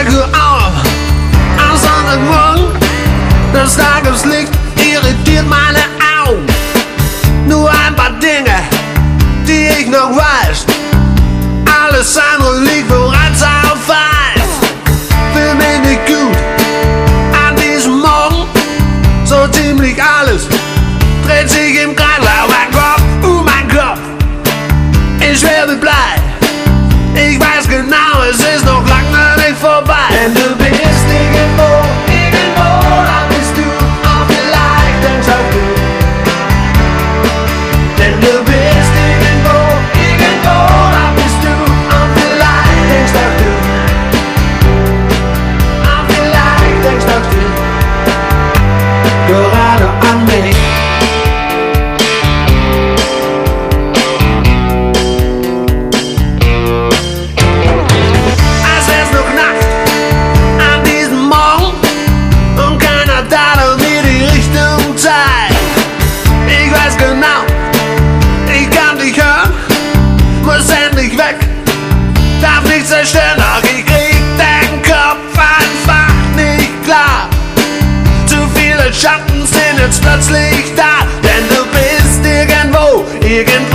wache auf am Sonntagmorgen. Das Tageslicht irritiert meine Augen. Nur ein paar Dinge, die ich noch weiß. Alles andere liegt bereits auf Eis. Fühl mich nicht gut an diesem Morgen. So ziemlich alles dreht sich im Kreis. Mein Kopf, ich werde Blei. Ich weiß genau, es ist noch lange nicht vorbei. Denn du bist irgendwo, da bist du. Und vielleicht denkst auch du. Denn du bist irgendwo, da bist du. Und vielleicht denkst auch du. Und vielleicht denkst auch du gerade an mich. Darf nicht zerstören, doch ich krieg den Kopf einfach nicht klar. Zu viele Schatten sind jetzt plötzlich da, denn du bist irgendwo